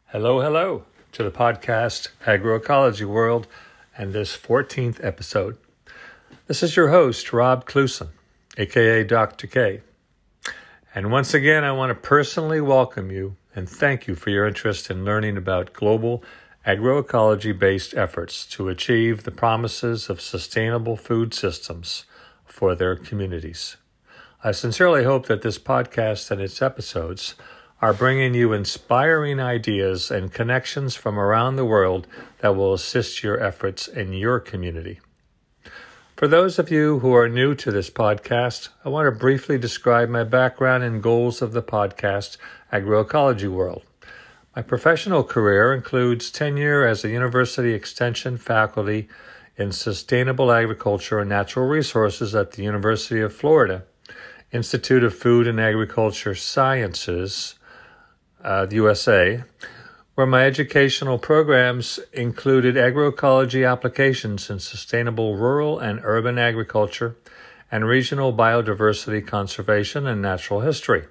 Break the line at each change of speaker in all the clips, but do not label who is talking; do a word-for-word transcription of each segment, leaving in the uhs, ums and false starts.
Hello, hello to the podcast Agroecology World and this fourteenth episode. This is your host, Rob Cluson, aka Doctor K. And once again, I want to personally welcome you and thank you for your interest in learning about global agroecology-based efforts to achieve the promises of sustainable food systems for their communities. I sincerely hope that this podcast and its episodes are bringing you inspiring ideas and connections from around the world that will assist your efforts in your community. For those of you who are new to this podcast, I want to briefly describe my background and goals of the podcast Agroecology World. My professional career includes tenure as a university extension faculty in sustainable agriculture and natural resources at the University of Florida, Institute of Food and Agriculture Sciences, Uh, the U S A, where my educational programs included agroecology applications in sustainable rural and urban agriculture and regional biodiversity conservation and natural history.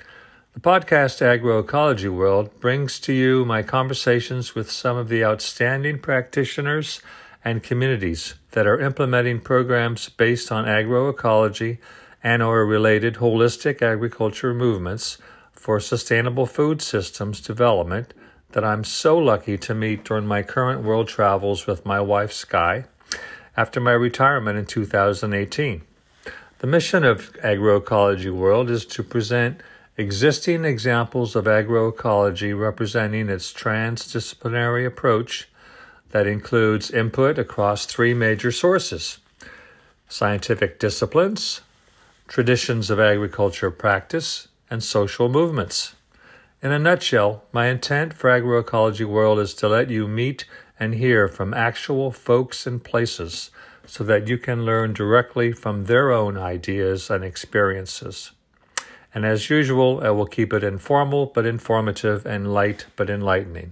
The podcast Agroecology World brings to you my conversations with some of the outstanding practitioners and communities that are implementing programs based on agroecology and or related holistic agriculture movements for sustainable food systems development that I'm so lucky to meet during my current world travels with my wife, Sky, after my retirement in two thousand eighteen. The mission of Agroecology World is to present existing examples of agroecology representing its transdisciplinary approach that includes input across three major sources: scientific disciplines, traditions of agriculture practice, and social movements. In a nutshell, my intent for Agroecology World is to let you meet and hear from actual folks and places so that you can learn directly from their own ideas and experiences. And as usual, I will keep it informal but informative and light but enlightening.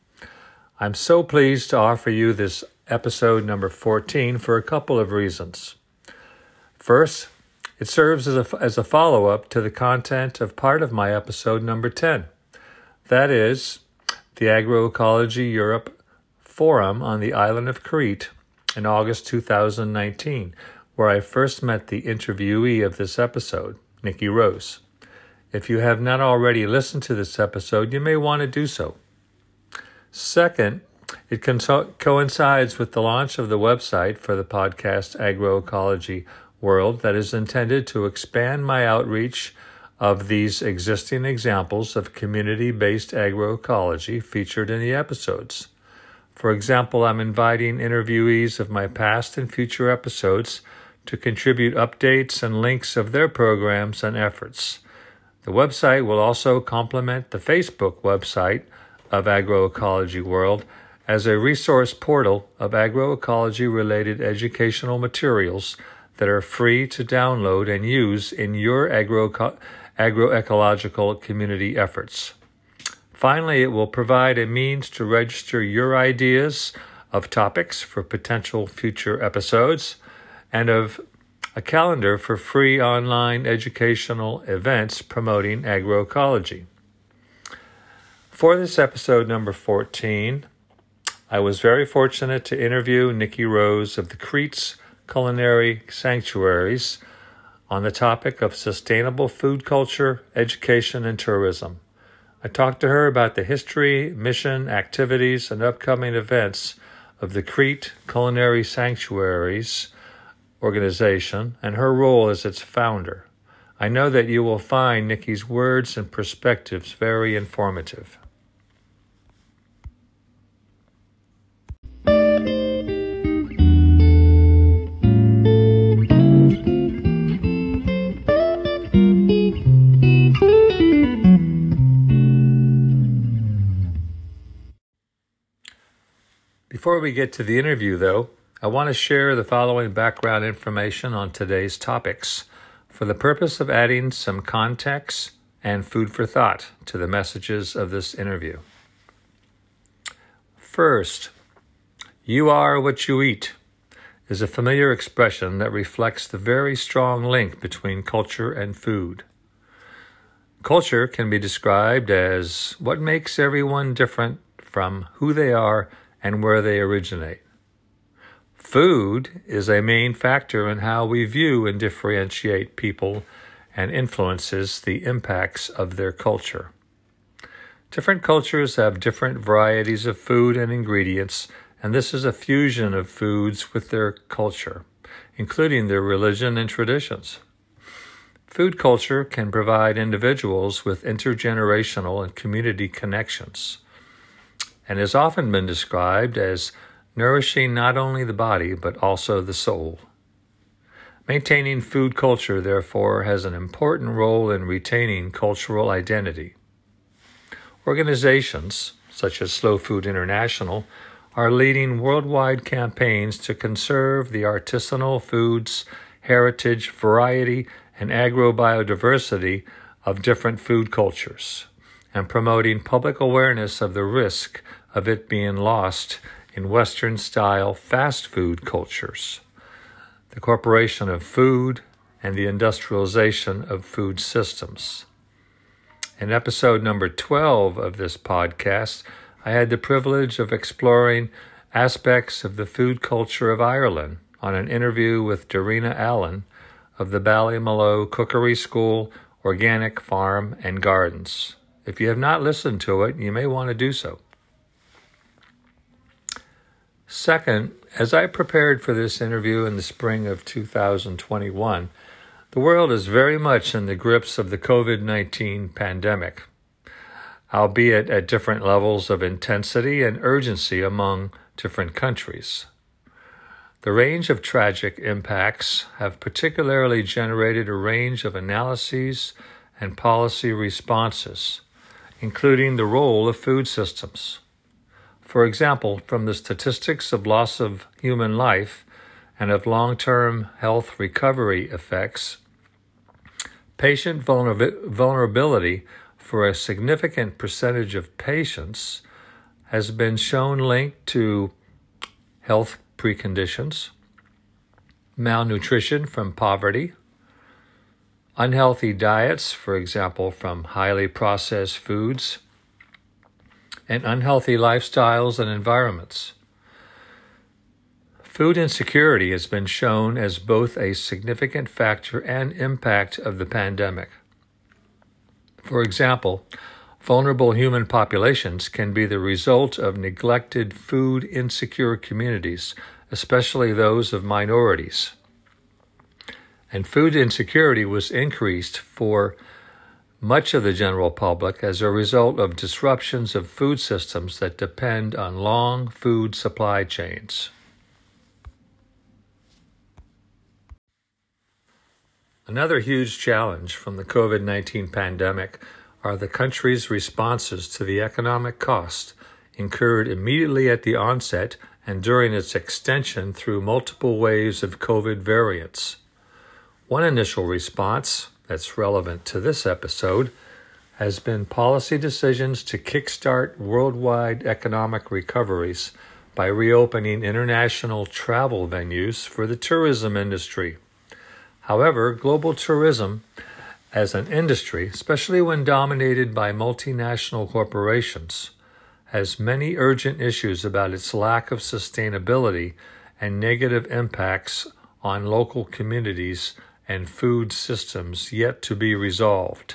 I'm so pleased to offer you this episode number fourteen for a couple of reasons. First, it serves as a, as a follow-up to the content of part of my episode number ten. That is, the Agroecology Europe Forum on the island of Crete in August two thousand nineteen, where I first met the interviewee of this episode, Nikki Rose. If you have not already listened to this episode, you may want to do so. Second, it co- coincides with the launch of the website for the podcast Agroecology World that is intended to expand my outreach of these existing examples of community-based agroecology featured in the episodes. For example, I'm inviting interviewees of my past and future episodes to contribute updates and links of their programs and efforts. The website will also complement the Facebook website of Agroecology World as a resource portal of agroecology-related educational materials that are free to download and use in your agro agroecological community efforts. Finally, it will provide a means to register your ideas of topics for potential future episodes and of a calendar for free online educational events promoting agroecology. For this episode number fourteen, I was very fortunate to interview Nikki Rose of the Crete's Culinary Sanctuaries on the topic of sustainable food culture, education, and tourism. I talked to her about the history, mission, activities, and upcoming events of the Crete Culinary Sanctuaries organization and her role as its founder. I know that you will find Nikki's words and perspectives very informative. Before we get to the interview, though, I want to share the following background information on today's topics for the purpose of adding some context and food for thought to the messages of this interview. First, "You are what you eat" is a familiar expression that reflects the very strong link between culture and food. Culture can be described as what makes everyone different from who they are and where they originate. Food is a main factor in how we view and differentiate people and influences the impacts of their culture. Different cultures have different varieties of food and ingredients, and this is a fusion of foods with their culture, including their religion and traditions. Food culture can provide individuals with intergenerational and community connections, and has often been described as nourishing not only the body but also the soul. Maintaining food culture, therefore, has an important role in retaining cultural identity. Organizations, such as Slow Food International, are leading worldwide campaigns to conserve the artisanal foods, heritage, variety, and agrobiodiversity of different food cultures, and promoting public awareness of the risk of it being lost in Western-style fast food cultures, the corporation of food, and the industrialization of food systems. In episode number twelve of this podcast, I had the privilege of exploring aspects of the food culture of Ireland on an interview with Darina Allen of the Ballymaloe Cookery School, Organic Farm and Gardens. If you have not listened to it, you may want to do so. Second, as I prepared for this interview in the spring of two thousand twenty-one, the world is very much in the grips of the covid nineteen pandemic, albeit at different levels of intensity and urgency among different countries. The range of tragic impacts have particularly generated a range of analyses and policy responses, including the role of food systems. For example, from the statistics of loss of human life and of long-term health recovery effects, patient vulner- vulnerability for a significant percentage of patients has been shown linked to health preconditions, malnutrition from poverty, unhealthy diets, for example, from highly processed foods, and unhealthy lifestyles and environments. Food insecurity has been shown as both a significant factor and impact of the pandemic. For example, vulnerable human populations can be the result of neglected food insecure communities, especially those of minorities. And food insecurity was increased for much of the general public as a result of disruptions of food systems that depend on long food supply chains. Another huge challenge from the covid nineteen pandemic are the country's responses to the economic cost incurred immediately at the onset and during its extension through multiple waves of COVID variants. One initial response that's relevant to this episode has been policy decisions to kickstart worldwide economic recoveries by reopening international travel venues for the tourism industry. However, global tourism as an industry, especially when dominated by multinational corporations, has many urgent issues about its lack of sustainability and negative impacts on local communities and food systems yet to be resolved.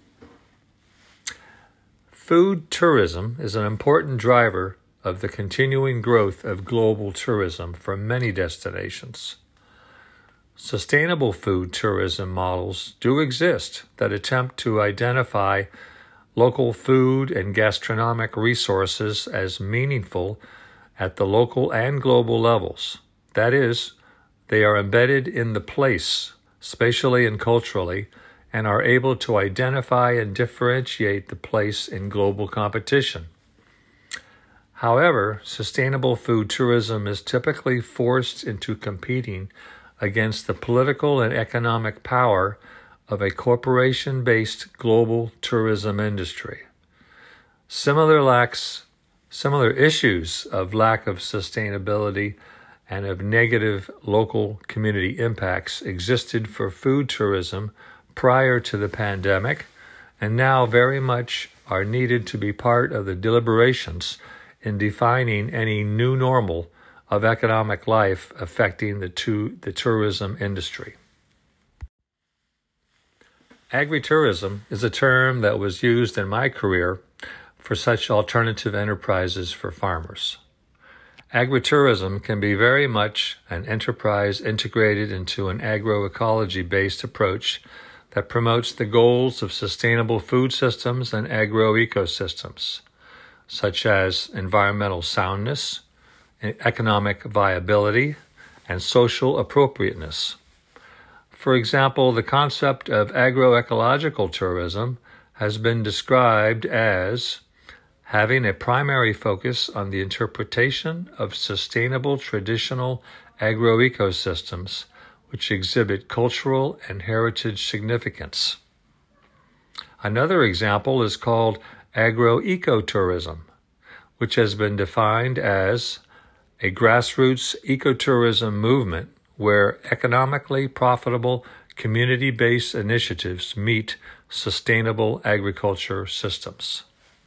Food tourism is an important driver of the continuing growth of global tourism for many destinations. Sustainable food tourism models do exist that attempt to identify local food and gastronomic resources as meaningful at the local and global levels. That is, they are embedded in the place, spatially and culturally, and are able to identify and differentiate the place in global competition. However, sustainable food tourism is typically forced into competing against the political and economic power of a corporation-based global tourism industry. Similar lacks, similar issues of lack of sustainability and of negative local community impacts existed for food tourism prior to the pandemic and now very much are needed to be part of the deliberations in defining any new normal of economic life affecting the, tu- the tourism industry. Agritourism is a term that was used in my career for such alternative enterprises for farmers. Agritourism can be very much an enterprise integrated into an agroecology-based approach that promotes the goals of sustainable food systems and agroecosystems, such as environmental soundness, economic viability, and social appropriateness. For example, the concept of agroecological tourism has been described as having a primary focus on the interpretation of sustainable traditional agroecosystems which exhibit cultural and heritage significance. Another example is called agroecotourism, which has been defined as a grassroots ecotourism movement where economically profitable community-based initiatives meet sustainable agriculture systems.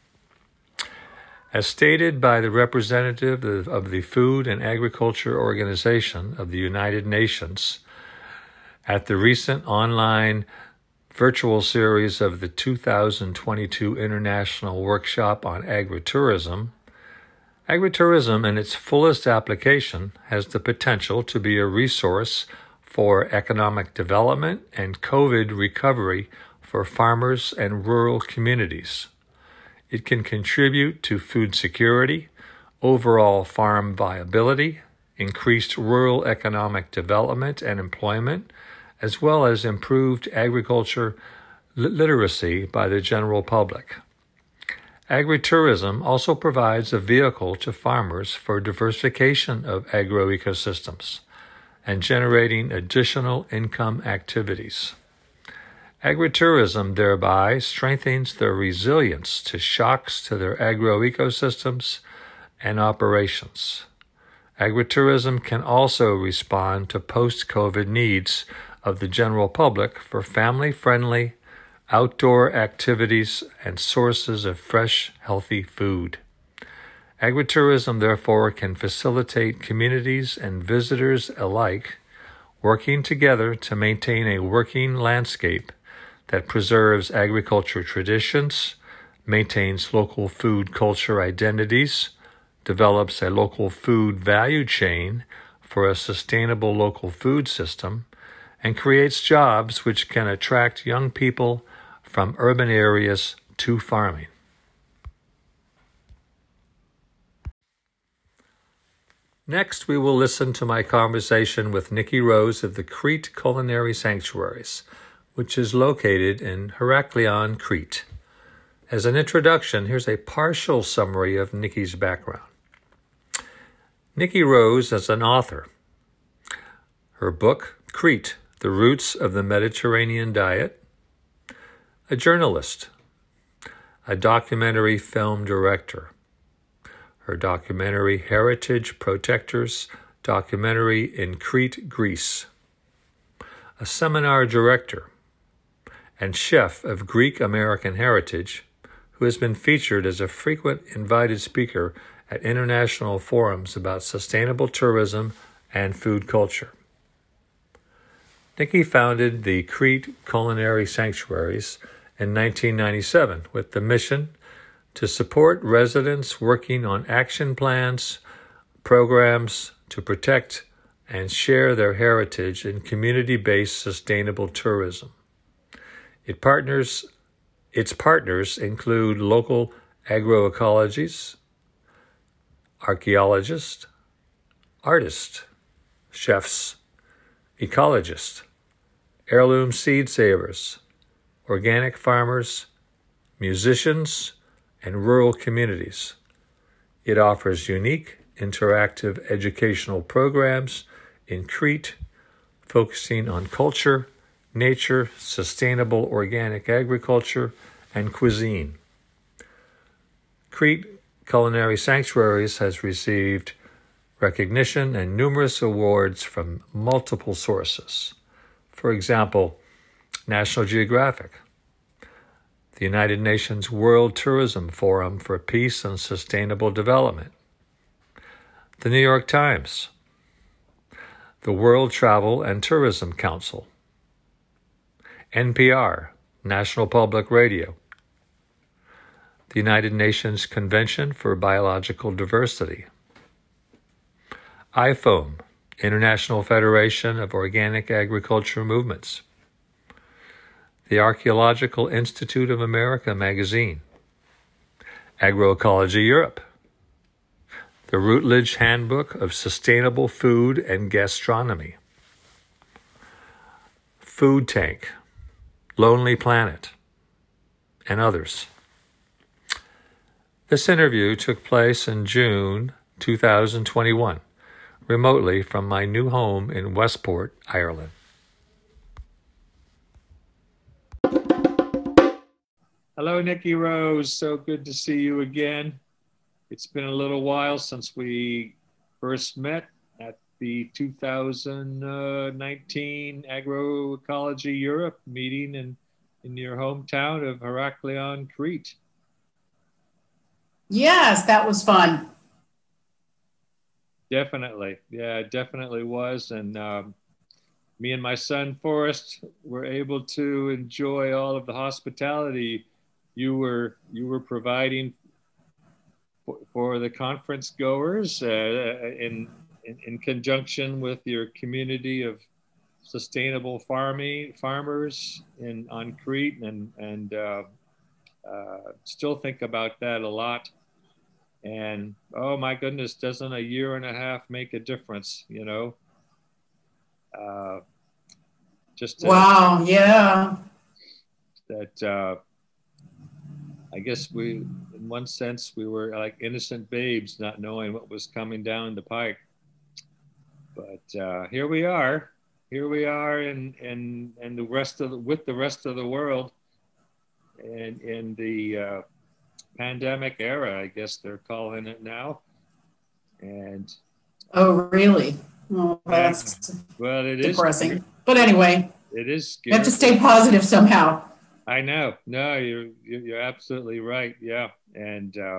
As stated by the representative of the Food and Agriculture Organization of the United Nations at the recent online virtual series of the two thousand twenty-two International Workshop on Agritourism, agritourism in its fullest application has the potential to be a resource for economic development and COVID recovery for farmers and rural communities. It can contribute to food security, overall farm viability, increased rural economic development and employment, as well as improved agriculture literacy by the general public. Agritourism also provides a vehicle to farmers for diversification of agroecosystems and generating additional income activities. Agritourism thereby strengthens their resilience to shocks to their agroecosystems and operations. Agritourism can also respond to post-COVID needs of the general public for family-friendly outdoor activities and sources of fresh, healthy food. Agritourism, therefore, can facilitate communities and visitors alike working together to maintain a working landscape that preserves agriculture traditions, maintains local food culture identities, develops a local food value chain for a sustainable local food system, and creates jobs which can attract young people from urban areas to farming. Next, we will listen to my conversation with Nikki Rose of the Crete Culinary Sanctuaries, which is located in Heraklion, Crete. As an introduction, here's a partial summary of Nikki's background. Nikki Rose is an author. Her book, Crete, The Roots of the Mediterranean Diet, a journalist, a documentary film director. Her documentary, Heritage Protectors, documentary in Crete, Greece, a seminar director, and chef of Greek American heritage, who has been featured as a frequent invited speaker at international forums about sustainable tourism and food culture. Nikki founded the Crete Culinary Sanctuaries in nineteen ninety-seven with the mission to support residents working on action plans, programs to protect and share their heritage in community-based sustainable tourism. It partners, its partners include local agroecologists, archaeologists, artists, chefs, ecologists, heirloom seed savers, organic farmers, musicians, and rural communities. It offers unique, interactive educational programs in Crete, focusing on culture, nature, sustainable organic agriculture, and cuisine. Crete Culinary Sanctuaries has received recognition and numerous awards from multiple sources. For example, National Geographic, the United Nations World Tourism Forum for Peace and Sustainable Development, the New York Times, the World Travel and Tourism Council, N P R, National Public Radio, the United Nations Convention for Biological Diversity, I F O M, International Federation of Organic Agriculture Movements, the Archaeological Institute of America magazine, Agroecology Europe, the Routledge Handbook of Sustainable Food and Gastronomy, Food Tank, Lonely Planet, and others. This interview took place in June two thousand twenty-one, remotely from my new home in Westport, Ireland. Hello, Nikki Rose. So good to see you again. It's been a little while since we first met at the two thousand nineteen Agroecology Europe meeting in, in your hometown of Heraklion, Crete.
Yes, that was fun.
Definitely. Yeah, it definitely was. And um, me and my son, Forrest, were able to enjoy all of the hospitality you were you were providing for, for the conference goers uh, in, in in conjunction with your community of sustainable farming farmers in on Crete, and and uh, uh, still think about that a lot. And oh my goodness, doesn't a year and a half make a difference? You know, uh, just to,
wow, yeah.
That. Uh, I guess we, in one sense, we were like innocent babes, not knowing what was coming down the pike. But uh, here we are, here we are, in in and the rest of the, with the rest of the world, and in the uh, pandemic era, I guess they're calling it now. And
oh, really? Well, that's
yeah, well, it
depressing.
Is,
but anyway,
it is scary.
You have to stay positive somehow.
I know. No, you're you're absolutely right. Yeah, and uh,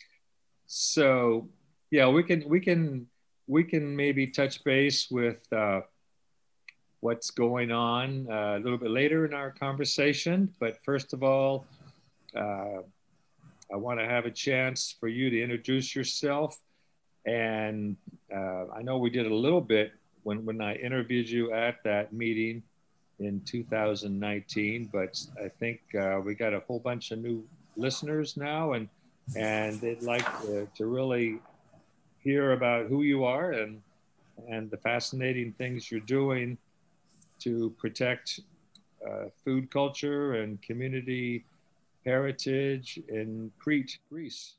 so yeah, we can we can we can maybe touch base with uh, what's going on uh, a little bit later in our conversation. But first of all, uh, I want to have a chance for you to introduce yourself. And uh, I know we did a little bit when when I interviewed you at that meeting in two thousand nineteen, but I think uh, we got a whole bunch of new listeners now, and and they'd like to, to really hear about who you are and and the fascinating things you're doing to protect uh, food culture and community heritage in Crete, Greece.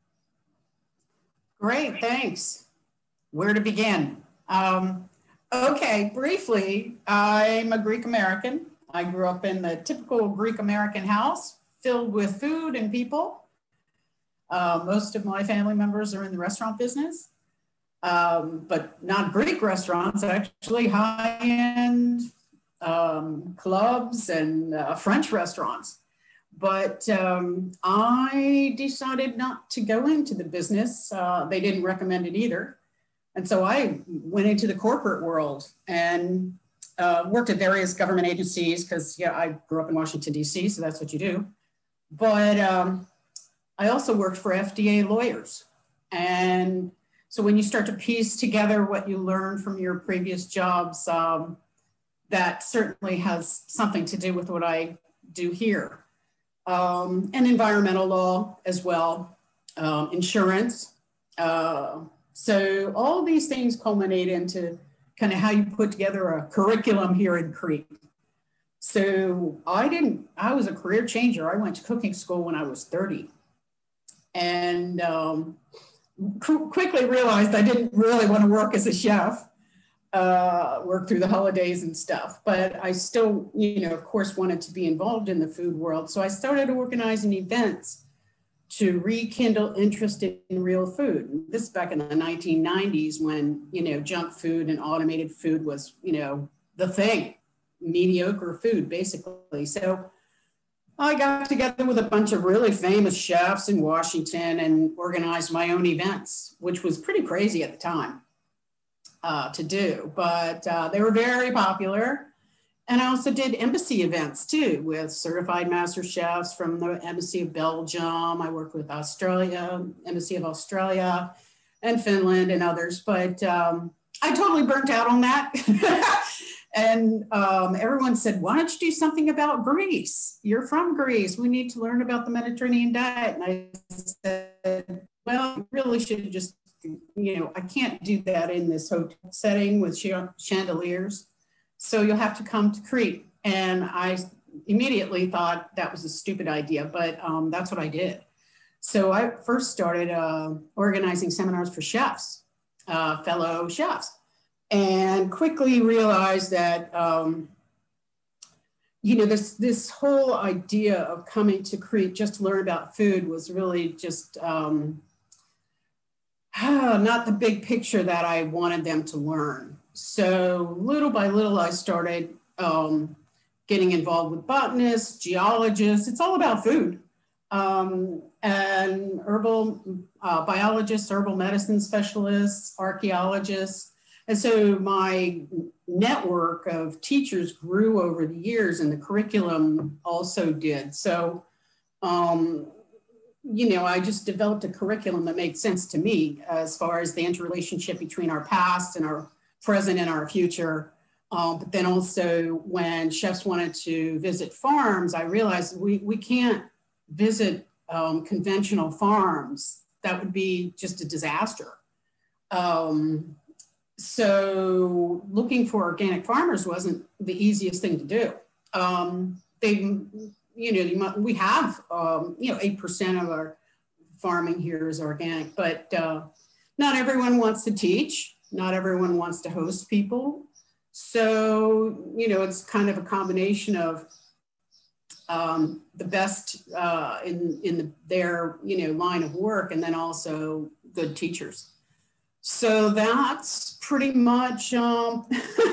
Great, thanks. Where to begin? Um, Okay, briefly, I'm a Greek American. I grew up in the typical Greek American house filled with food and people. Uh, most of my family members are in the restaurant business, um, but not Greek restaurants, actually high-end um, clubs and uh, French restaurants. But um, I decided not to go into the business. Uh, they didn't recommend it either. And so I went into the corporate world and uh, worked at various government agencies because, yeah, I grew up in Washington, D C, so that's what you do. But um, I also worked for F D A lawyers. And so when you start to piece together what you learn from your previous jobs, um, that certainly has something to do with what I do here. Um, and environmental law as well, um, insurance. Uh, So all these things culminate into kind of how you put together a curriculum here in Crete. So I didn't, I was a career changer. I went to cooking school when I was thirty and um, qu- quickly realized I didn't really want to work as a chef, uh, work through the holidays and stuff. But I still, you know, of course, wanted to be involved in the food world. So I started organizing events to rekindle interest in real food. This is back in the nineteen nineties when, you know, junk food and automated food was, you know, the thing, mediocre food, basically. So I got together with a bunch of really famous chefs in Washington and organized my own events, which was pretty crazy at the time uh, to do, but uh, they were very popular. And I also did embassy events too with certified master chefs from the Embassy of Belgium. I worked with Australia, Embassy of Australia and Finland and others, but um, I totally burnt out on that. And um, everyone said, why don't you do something about Greece? You're from Greece. We need to learn about the Mediterranean diet. And I said, well, you really should just, you know, I can't do that in this hotel setting with chandeliers. So you'll have to come to Crete. And I immediately thought that was a stupid idea, but um, that's what I did. So I first started uh, organizing seminars for chefs, uh, fellow chefs. And quickly realized that, um, you know, this, this whole idea of coming to Crete just to learn about food was really just um, not the big picture that I wanted them to learn. So little by little, I started um, getting involved with botanists, geologists. It's all about food. Um, and herbal uh, biologists, herbal medicine specialists, archaeologists. And so my network of teachers grew over the years, and the curriculum also did. So, um, you know, I just developed a curriculum that made sense to me as far as the interrelationship between our past and our present and our future. Um, but then also when chefs wanted to visit farms, I realized we, we can't visit um, conventional farms. That would be just a disaster. Um, So looking for organic farmers wasn't the easiest thing to do. Um, they, you know, we have, um, you know, eight percent of our farming here is organic, but uh, not everyone wants to teach. Not everyone wants to host people. So, you know, it's kind of a combination of um, the best uh, in, in the, their, you know, line of work, and then also good teachers. So that's pretty much, um,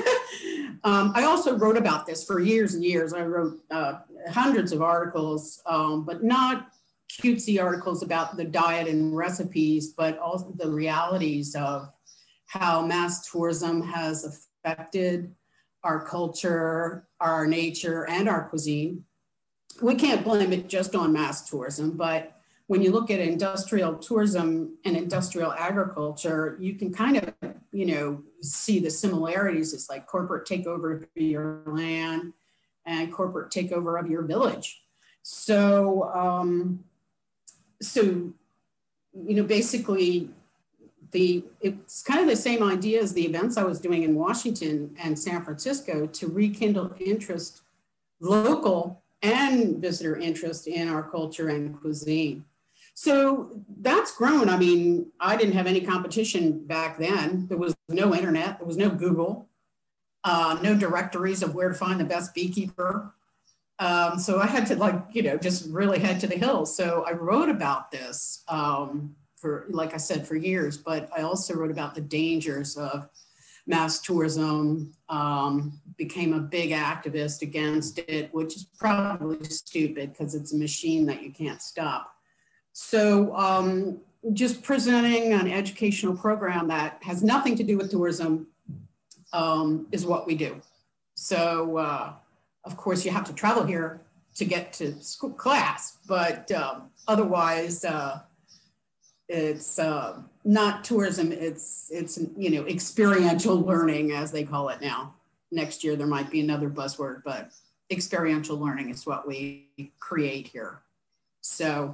um, I also wrote about this for years and years. I wrote uh, hundreds of articles, um, but not cutesy articles about the diet and recipes, but also the realities of how mass tourism has affected our culture, our nature, and our cuisine. We can't blame it just on mass tourism, but when you look at industrial tourism and industrial agriculture, you can kind of, you know, see the similarities. It's like corporate takeover of your land and corporate takeover of your village. So, um, so, you know, basically the, it's kind of the same idea as the events I was doing in Washington and San Francisco to rekindle interest, local and visitor interest in our culture and cuisine. So that's grown. I mean, I didn't have any competition back then. There was no internet, there was no Google, uh, no directories of where to find the best beekeeper. Um, so I had to, like, you know, just really head to the hills. So I wrote about this um, for, like I said, for years, but I also wrote about the dangers of mass tourism, um, became a big activist against it, which is probably stupid because it's a machine that you can't stop. So um, just presenting an educational program that has nothing to do with tourism um, is what we do. So uh, of course you have to travel here to get to school class, but um, otherwise uh, it's uh, not tourism, it's, it's, you know, experiential learning as they call it now. Next year there might be another buzzword, but experiential learning is what we create here. So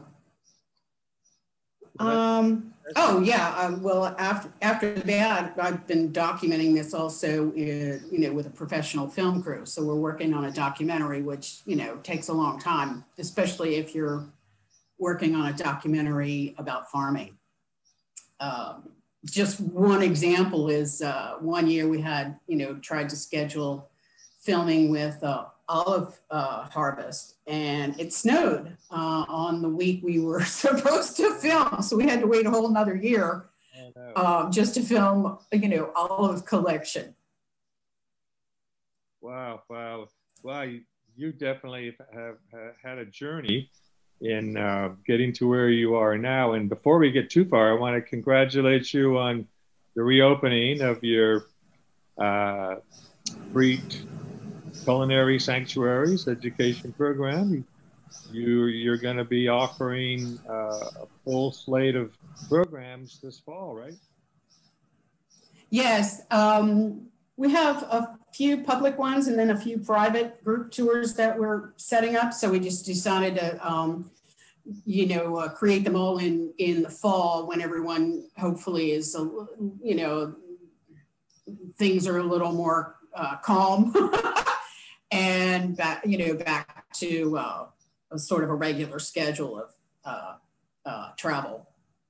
Um, oh yeah, um, well, after, after that, I've been documenting this also, in, you know, with a professional film crew. So we're working on a documentary, which, you know, takes a long time, especially if you're working on a documentary about farming. Um, just one example is uh, one year we had, you know, tried to schedule filming with uh, olive uh, harvest, and it snowed uh, on the week we were supposed to film. So we had to wait a whole nother year oh, no. um, just to film, you know, olive collection.
Wow, wow. Wow,
you definitely have, have had a journey in uh, getting to where you are now. And before we get too far, I want to congratulate you on the reopening of your uh, free culinary sanctuaries education program. You, you're going to be offering uh, a full slate of programs this fall, right?
Yes, um, we have a few public ones and then a few private group tours that we're setting up. So we just decided to, um, you know, uh, create them all in, in the fall when everyone hopefully is, a, you know, things are a little more uh, calm and back, you know, back to uh, a sort of a regular schedule of uh, uh, travel.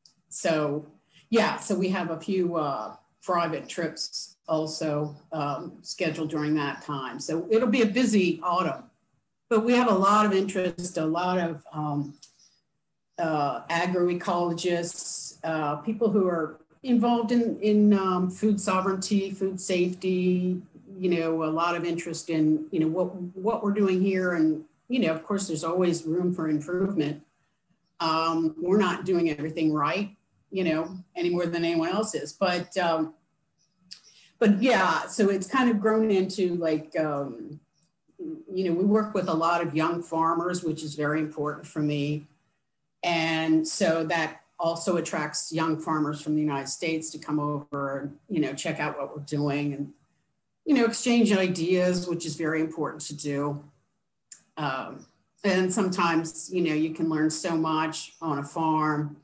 So yeah, so we have a few uh, private trips also um, scheduled during that time. So it'll be a busy autumn, but we have a lot of interest, a lot of um, uh, agroecologists, uh, people who are involved in, in um, food sovereignty, food safety, you know, a lot of interest in, you know, what, what we're doing here. And, you know, of course, there's always room for improvement. Um, we're not doing everything right, you know, any more than anyone else is. But, um, but yeah, so it's kind of grown into like, um, you know, we work with a lot of young farmers, which is very important for me. And so that also attracts young farmers from the United States to come over and, you know, check out what we're doing and, you know, exchange ideas, which is very important to do. Um, and sometimes, you know, you can learn so much on a farm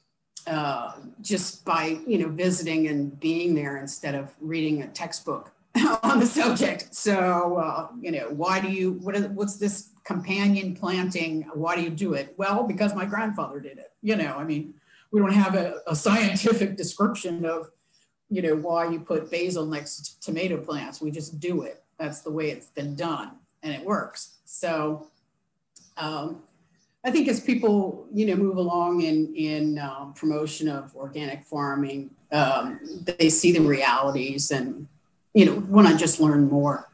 uh, just by, you know, visiting and being there instead of reading a textbook on the subject. So, uh, you know, why do you, what is, what's this companion planting? Why do you do it? Well, because my grandfather did it. You know, I mean, we don't have a, a scientific description of, you know, why you put basil next to tomato plants. We just do it. That's the way it's been done and it works. So um, I think as people, you know, move along in, in um, promotion of organic farming, um, they see the realities and, you know, want to just learn more.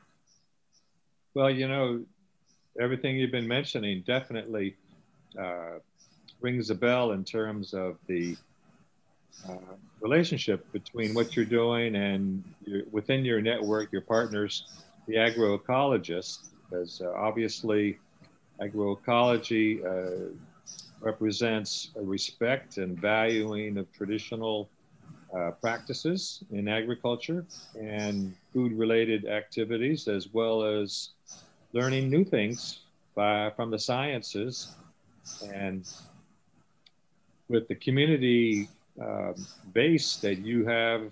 Well, you know, everything you've been mentioning definitely uh, rings a bell in terms of the uh, relationship between what you're doing and your, within your network, your partners, the agroecologists, because uh, obviously agroecology uh, represents a respect and valuing of traditional uh, practices in agriculture and food-related activities, as well as learning new things by, from the sciences. And with the community uh, base that you have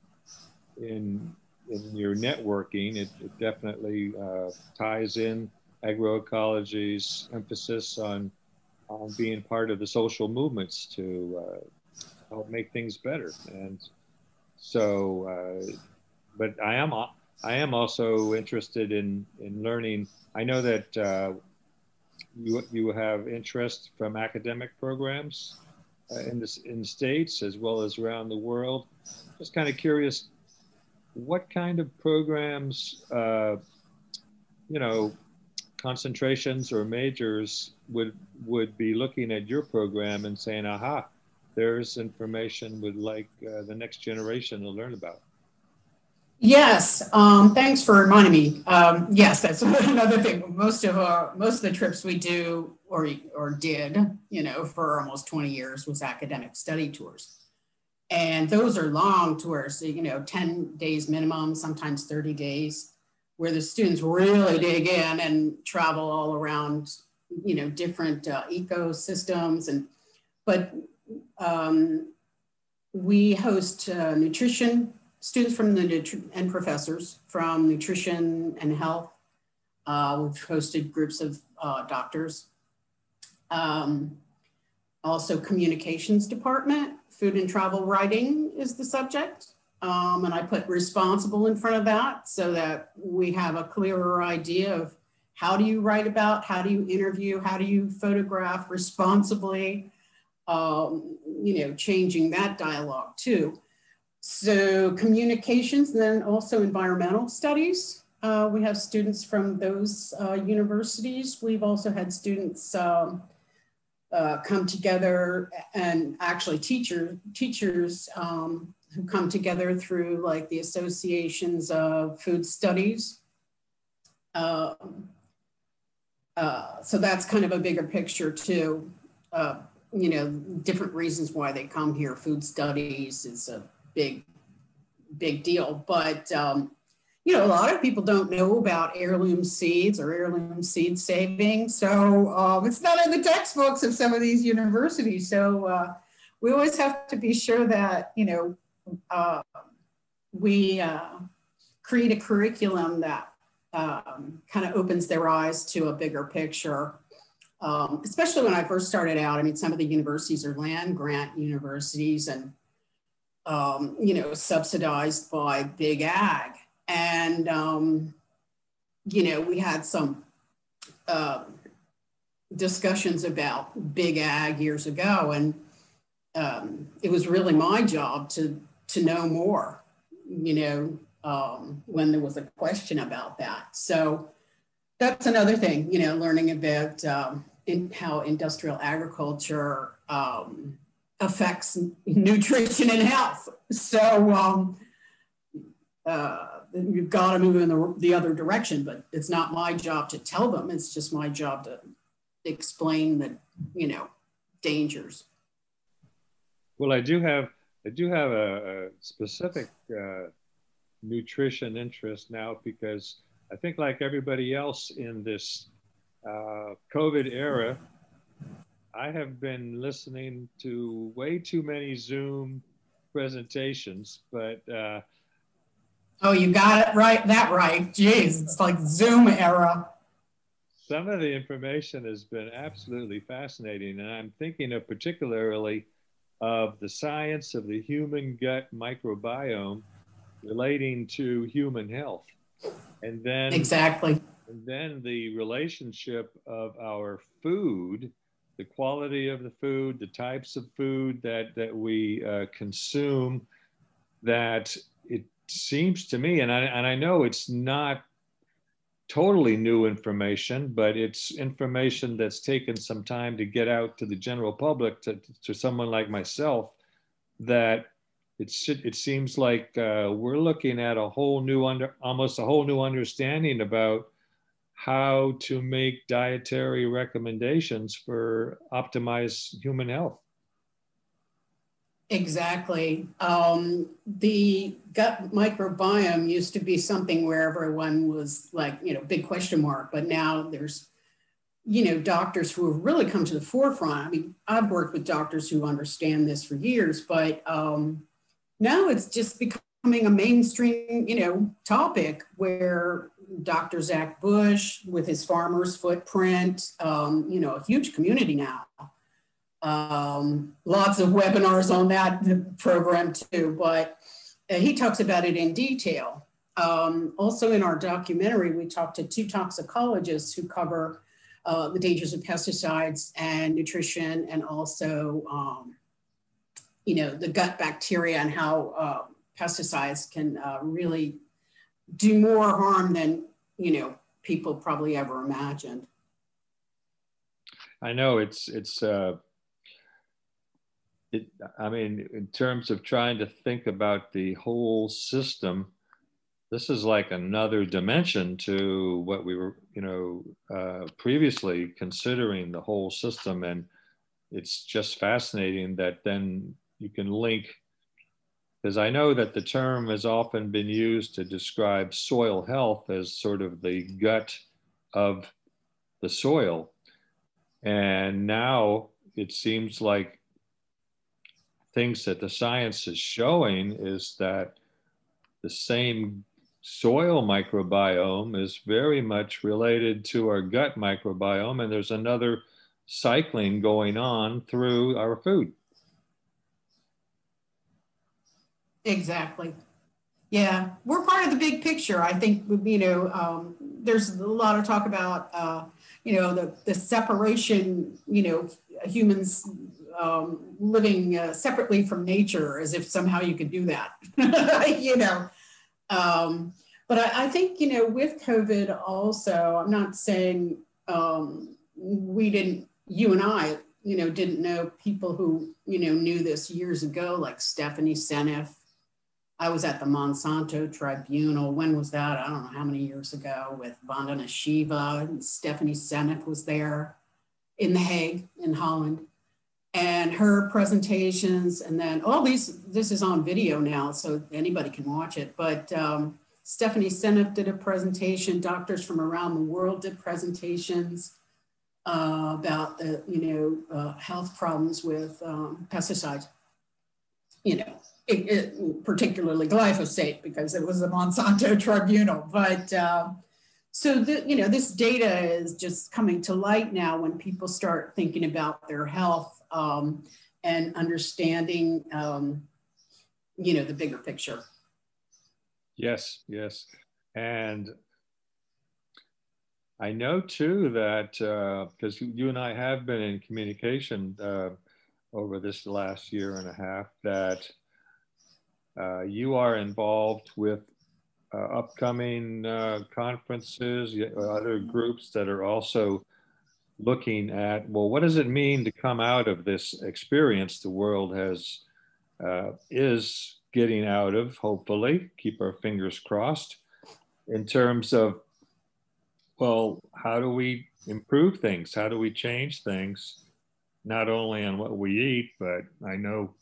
in in your networking, it, it definitely uh, ties in agroecology's emphasis on on being part of the social movements to uh, help make things better. And so, uh, but I am I am also interested in in learning. I know that uh, you you have interest from academic programs uh, in the in the States as well as around the world. Just kind of curious, what kind of programs, uh, you know, concentrations or majors would would be looking at your program and saying, aha, there's information we'd like uh, the next generation to learn about?
Yes, um, thanks for reminding me. Um, yes, that's another thing. Most of our, most of the trips we do or or did, you know, for almost twenty years was academic study tours. And those are long tours, you know, ten days minimum, sometimes thirty days, where the students really dig in and travel all around, you know, different uh, ecosystems. And, but um, we host uh, nutrition, students from the, nutri- and professors from nutrition and health. Uh, we've hosted groups of uh, doctors. Um, also communications department, food and travel writing is the subject. Um, and I put responsible in front of that so that we have a clearer idea of how do you write about, how do you interview, how do you photograph responsibly, um, you know, changing that dialogue too. So communications, and then also environmental studies. Uh, we have students from those uh, universities. We've also had students um, uh, come together, and actually teacher, teachers um, who come together through like the associations of food studies. Um, uh, so that's kind of a bigger picture too. Uh, you know, different reasons why they come here. Food studies is a big, big deal. But, um, you know, a lot of people don't know about heirloom seeds or heirloom seed saving. So um, it's not in the textbooks of some of these universities. So uh, we always have to be sure that, you know, uh, we uh, create a curriculum that um, kind of opens their eyes to a bigger picture. Um, especially when I first started out. I mean, some of the universities are land grant universities and, um, you know, subsidized by big ag. And, um, you know, we had some uh, discussions about big ag years ago. And um, it was really my job to, to know more, you know, um, when there was a question about that. So that's another thing, you know, learning about um, in how industrial agriculture um, affects nutrition and health. So um, uh, you've got to move in the, the other direction, but it's not my job to tell them. It's just my job to explain the, you know, dangers.
Well, I do have, I do have a, a specific uh, nutrition interest now, because I think like everybody else in this uh, COVID era, I have been listening to way too many Zoom presentations, but uh,
oh, you got it right, that right. Jeez, it's like Zoom era.
Some of the information has been absolutely fascinating, and I'm thinking of particularly of the science of the human gut microbiome relating to human health. And then
exactly.
And then the relationship of our food, the quality of the food, the types of food that, that we uh, consume, that it seems to me, and I, and I know it's not totally new information, but it's information that's taken some time to get out to the general public, to, to someone like myself, that it's, it seems like uh, we're looking at a whole new, under, almost a whole new understanding about how to make dietary recommendations for optimized human health.
Exactly. Um, the gut microbiome used to be something where everyone was like, you know, big question mark, but now there's, you know, doctors who have really come to the forefront. I mean, I've worked with doctors who understand this for years, but um, now it's just becoming a mainstream, you know, topic where Doctor Zach Bush with his Farmer's Footprint, um, you know, a huge community now. Um, lots of webinars on that program too, but uh, he talks about it in detail. Um, also in our documentary, we talked to two toxicologists who cover uh, the dangers of pesticides and nutrition, and also, um, you know, the gut bacteria and how uh, pesticides can uh, really do more harm than, you know, people probably ever imagined.
I know it's, it's, uh, it, I mean, in terms of trying to think about the whole system, this is like another dimension to what we were, you know, uh, previously considering the whole system. And it's just fascinating that then you can link, because I know that the term has often been used to describe soil health as sort of the gut of the soil. And now it seems like things that the science is showing is that the same soil microbiome is very much related to our gut microbiome, and there's another cycling going on through our food.
Exactly. Yeah, we're part of the big picture. I think, you know, um, there's a lot of talk about, uh, you know, the, the separation, you know, humans um, living uh, separately from nature, as if somehow you could do that, you know. Um, But I, I think, you know, with COVID also, I'm not saying um, we didn't, you and I, you know, didn't know people who, you know, knew this years ago, like Stephanie Seneff. I was at the Monsanto Tribunal. When was that? I don't know how many years ago, with Vandana Shiva, and Stephanie Seneff was there in The Hague in Holland. And her presentations, and then all these, this is on video now, so anybody can watch it. But um, Stephanie Seneff did a presentation. Doctors from around the world did presentations uh, about the, you know, uh, health problems with um, pesticides. You know, it, it, particularly glyphosate, because it was a Monsanto tribunal. But uh, so, the, you know, this data is just coming to light now when people start thinking about their health um, and understanding, um, you know, the bigger picture.
Yes, yes. And I know too that, because uh, you and I have been in communication uh, over this last year and a half, that uh, you are involved with uh, upcoming uh, conferences, other groups that are also looking at, well, what does it mean to come out of this experience the world has, uh, is getting out of, hopefully, keep our fingers crossed, in terms of, well, how do we improve things? How do we change things? Not only on what we eat, but I know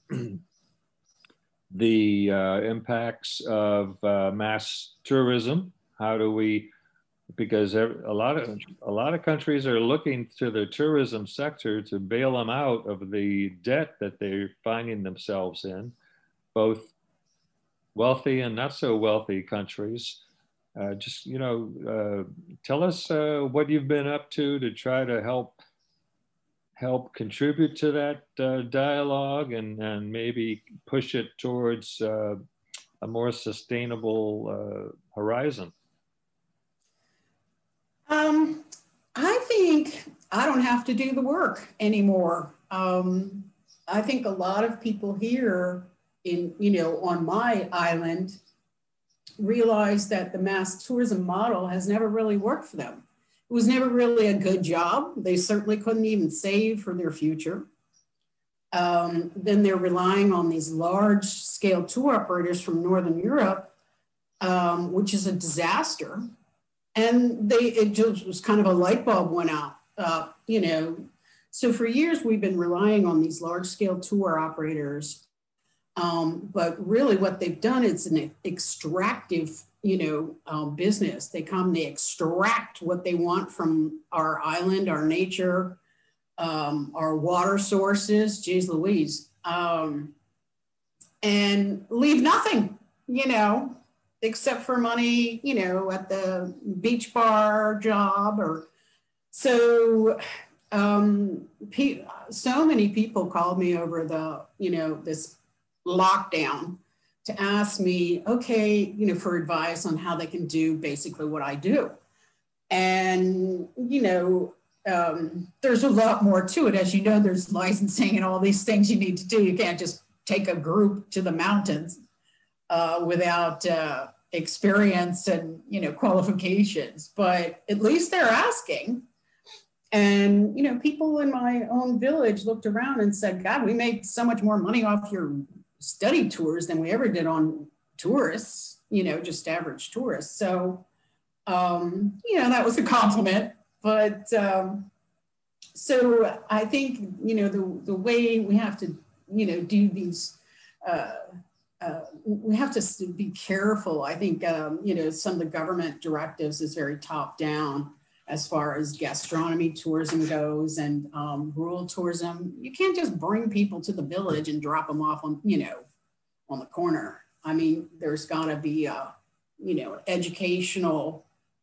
the uh, impacts of uh, mass tourism. How do we, because a lot of a lot of countries are looking to the tourism sector to bail them out of the debt that they're finding themselves in, both wealthy and not so wealthy countries. Uh, just, you know, uh, tell us uh, what you've been up to to try to help help contribute to that uh, dialogue and, and maybe push it towards uh, a more sustainable uh, horizon.
Um, I think I don't have to do the work anymore. Um, I think a lot of people here in, you know, on my island realize that the mass tourism model has never really worked for them. It was never really a good job. They certainly couldn't even save for their future. Um, then they're relying on these large scale tour operators from Northern Europe, um, which is a disaster. And they, it just was kind of a light bulb went out, uh, you know. So for years, we've been relying on these large scale tour operators. Um, but really what they've done is an extractive, you know, um, business. They come, they extract what they want from our island, our nature, um, our water sources, geez Louise, um, and leave nothing, you know, except for money, you know, at the beach bar job. Or so, um, pe- so many people called me over the, you know, this lockdown to ask me, okay, you know, for advice on how they can do basically what I do. And, you know, um, there's a lot more to it. As you know, there's licensing and all these things you need to do. You can't just take a group to the mountains uh, without uh, experience and, you know, qualifications, but at least they're asking. And, you know, people in my own village looked around and said, God, we made so much more money off your study tours than we ever did on tourists, you know, just average tourists. So, um, you know, that was a compliment. But um, so I think, you know, the, the way we have to, you know, do these, uh, uh, we have to be careful. I think, um, you know, some of the government directives is very top down as far as gastronomy tourism goes and um, rural tourism. You can't just bring people to the village and drop them off on, you know, on the corner. I mean, there's gotta be a, you know, educational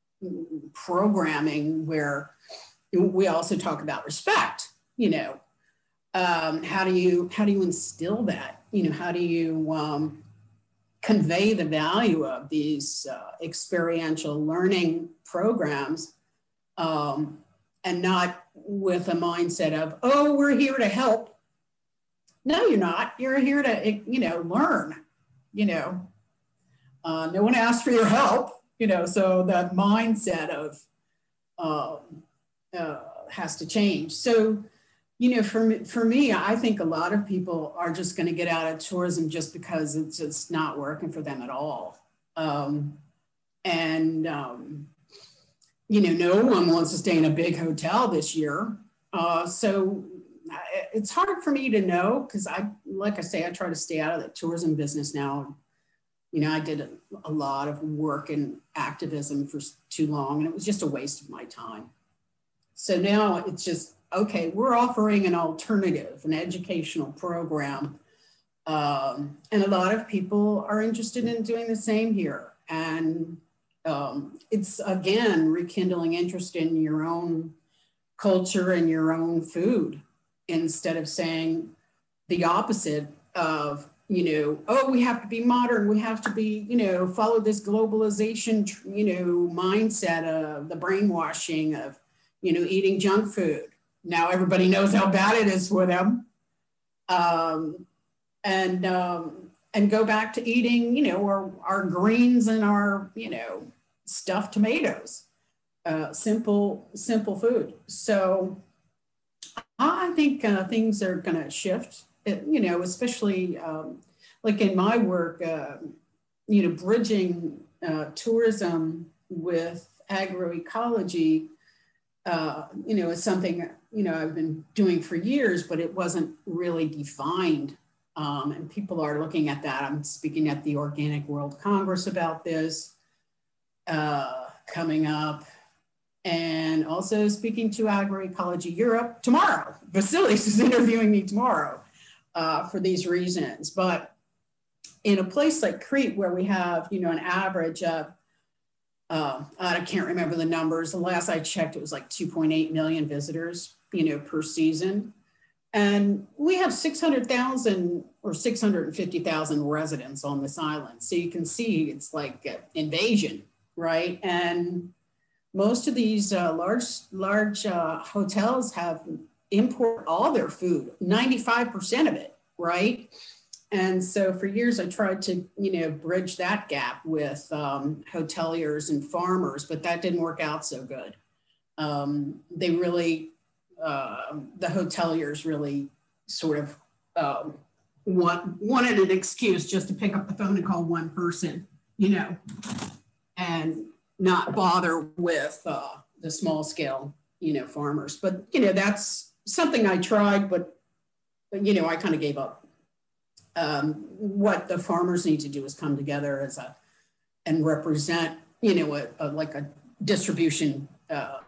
programming where we also talk about respect, you know. Um, how do you, how do you instill that? You know, how do you um, convey the value of these uh, experiential learning programs Um, and not with a mindset of, oh, we're here to help. No, you're not. You're here to, you know, learn, you know. Uh, no one asked for your help. you know, so that mindset of um, uh, has to change. So, you know, for me, for me, I think a lot of people are just going to get out of tourism just because it's just not working for them at all. Um, and, um, you know, no one wants to stay in a big hotel this year. Uh, so it's hard for me to know because I, like I say, I try to stay out of the tourism business now. You know, I did a, a lot of work in activism for too long, and it was just a waste of my time. So now it's just, okay, we're offering an alternative, an educational program. Um, and a lot of people are interested in doing the same here. And um, it's, again, rekindling interest in your own culture and your own food instead of saying the opposite of, you know, oh, we have to be modern. We have to be, you know, follow this globalization, you know, mindset of the brainwashing of, you know, eating junk food. Now everybody knows how bad it is for them. Um, and um, and go back to eating, you know, our, our greens and our, you know, stuffed tomatoes. Uh, simple, simple food. So I think uh, things are going to shift, it, you know, especially um, like in my work, uh, you know, bridging uh, tourism with agroecology, uh, you know, is something, you know, I've been doing for years, but it wasn't really defined. Um, and people are looking at that. I'm speaking at the Organic World Congress about this uh, coming up. And also speaking to Agroecology Europe tomorrow. Vasilis is interviewing me tomorrow uh, for these reasons. But in a place like Crete, where we have, you know, an average of, uh, I can't remember the numbers. The last I checked, it was like two point eight million visitors, you know, per season. And we have six hundred thousand or six hundred fifty thousand residents on this island. So you can see it's like uh, invasion, right? And most of these uh, large, large uh, hotels have import all their food, ninety-five percent of it, right? And so for years, I tried to, you know, bridge that gap with um, hoteliers and farmers, but that didn't work out so good. Um, they really, uh, the hoteliers really sort of um, want, wanted an excuse just to pick up the phone and call one person, you know, and not bother with uh, the small scale, you know, farmers. But, you know, that's something I tried, but, you know, I kind of gave up. Um, what the farmers need to do is come together as a, and represent, you know, a, a, like a distribution, uh,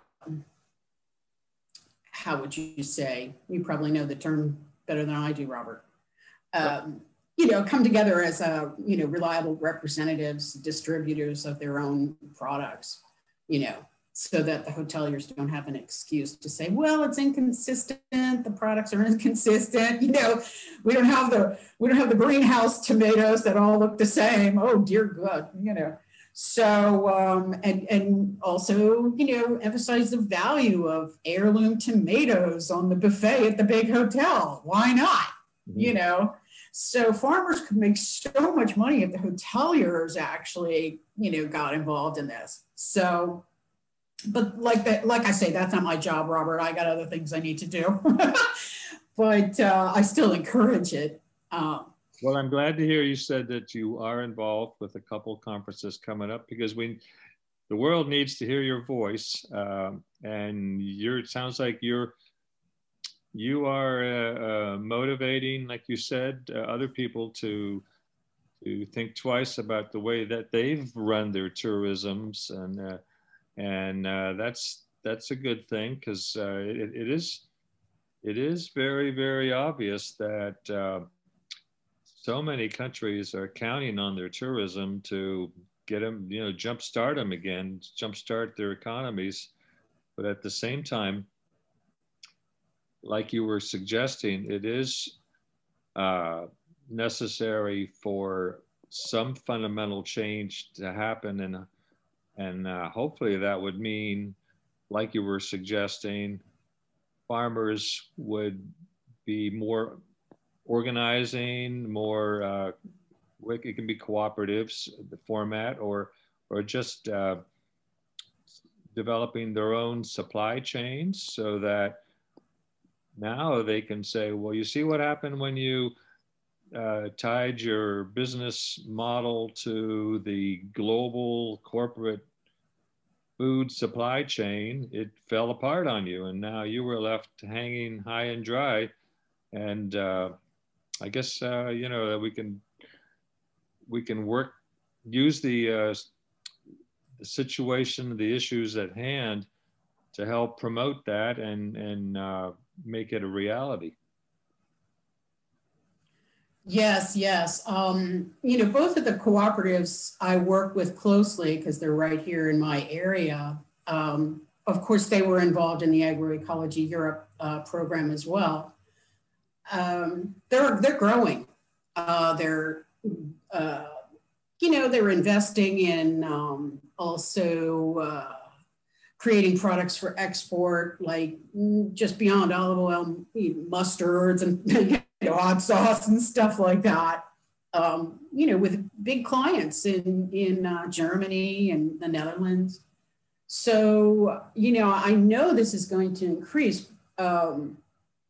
how would you say? You probably know the term better than I do, Robert. Um, you know, come together as a, you know, reliable representatives, distributors of their own products, you know, so that the hoteliers don't have an excuse to say, well, it's inconsistent, the products are inconsistent, you know, we don't have the, we don't have the greenhouse tomatoes that all look the same. Oh, dear God, you know. So, um, and, and also, you know, emphasize the value of heirloom tomatoes on the buffet at the big hotel. Why not? Mm-hmm. You know? So farmers could make so much money if the hoteliers actually, you know, got involved in this. So, but like that, like I say, that's not my job, Robert. I got other things I need to do, but uh, I still encourage it. Um,
well, I'm glad to hear you said that you are involved with a couple conferences coming up, because we, the world needs to hear your voice, um, and you're. It sounds like you're. You are uh, uh, motivating, like you said, uh, other people to to think twice about the way that they've run their tourisms, and uh, and uh, that's that's a good thing, because uh, it, it is it is very, very obvious that uh, so many countries are counting on their tourism to get them, you know, jumpstart them again, jumpstart their economies, but at the same time, like you were suggesting, it is uh, necessary for some fundamental change to happen, and and uh, hopefully that would mean, like you were suggesting, farmers would be more organizing, more. Uh, it can be cooperatives, the format, or or just uh, developing their own supply chains so that now they can say, well, you see what happened when you uh, tied your business model to the global corporate food supply chain, it fell apart on you, and now you were left hanging high and dry. And uh, I guess uh, you know that we can we can work use the uh, the situation, the issues at hand, to help promote that and and uh, make it a reality.
Yes, yes. Um, you know, both of the cooperatives I work with closely because they're right here in my area. Um, of course, they were involved in the Agroecology Europe uh, program as well. Um, they're they're growing. Uh, they're uh, you know they're investing in um, also uh, creating products for export, like just beyond olive oil, mustards and you know, hot sauce and stuff like that. Um, you know, with big clients in in uh, Germany and the Netherlands. So you know, I know this is going to increase. Um,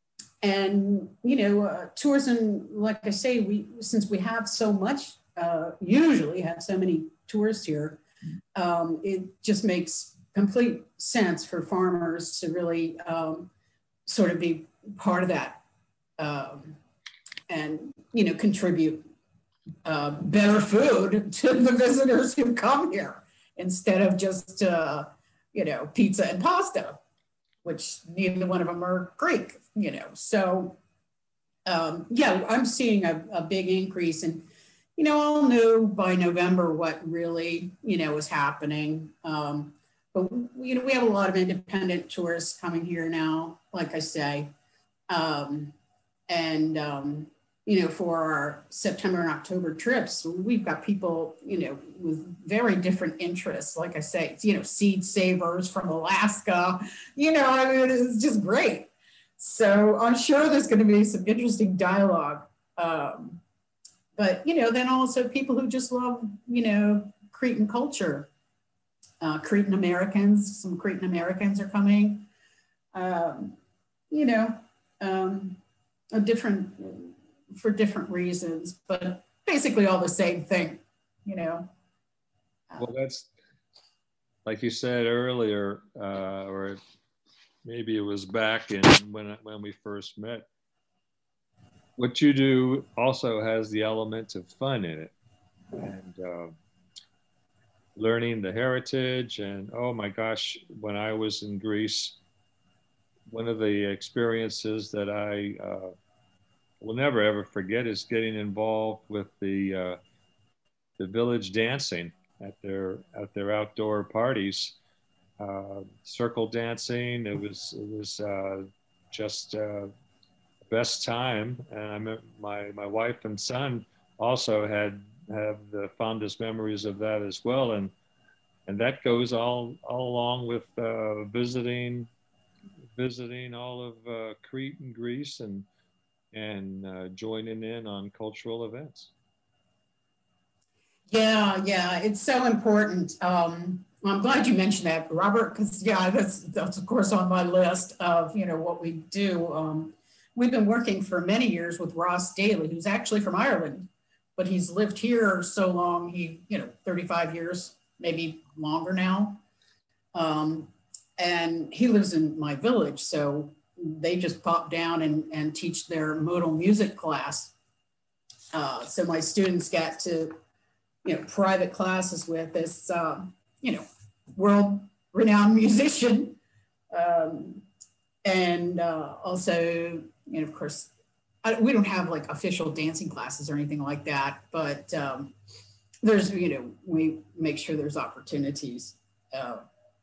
and you know, uh, tourism, like I say, we since we have so much, uh, usually have so many tourists here, um, it just makes complete sense for farmers to really um, sort of be part of that um, and, you know, contribute uh, better food to the visitors who come here instead of just, uh, you know, pizza and pasta, which neither one of them are Greek, you know. So, um, yeah, I'm seeing a, a big increase. And, you know, I'll know by November what really, you know, is happening. Um, But, you know, we have a lot of independent tourists coming here now, like I say. Um, and, um, you know, for our September and October trips, we've got people, you know, with very different interests. Like I say, you know, seed savers from Alaska, you know, I mean, it's just great. So I'm sure there's going to be some interesting dialogue. Um, but, you know, then also people who just love, you know, Cretan culture. Uh, Cretan Americans, some Cretan Americans are coming, um, you know, um, a different, for different reasons, but basically all the same thing, you know.
Well, that's, like you said earlier, uh, or maybe it was back in when, when we first met, what you do also has the element of fun in it. And, uh, learning the heritage. And oh my gosh, when I was in Greece, one of the experiences that I uh, will never ever forget is getting involved with the uh, the village dancing at their at their outdoor parties, uh, circle dancing. It was it was uh, just uh, best time. And I met my my wife and son also had have the fondest memories of that as well. And and that goes all all along with uh, visiting visiting all of uh, Crete and Greece and and uh, joining in on cultural events.
Yeah, yeah, it's so important. Um, I'm glad you mentioned that, Robert, because yeah, that's that's of course on my list of you know what we do. Um, we've been working for many years with Ross Daly, who's actually from Ireland, but he's lived here so long. He you know thirty-five years, maybe longer now, um, and he lives in my village. So they just pop down and and teach their modal music class. Uh, so my students get to you know, private classes with this, uh, you know, world-renowned musician. Um, and uh, also, you know, of course, I, we don't have like official dancing classes or anything like that, but um, there's, you know, we make sure there's opportunities. Uh,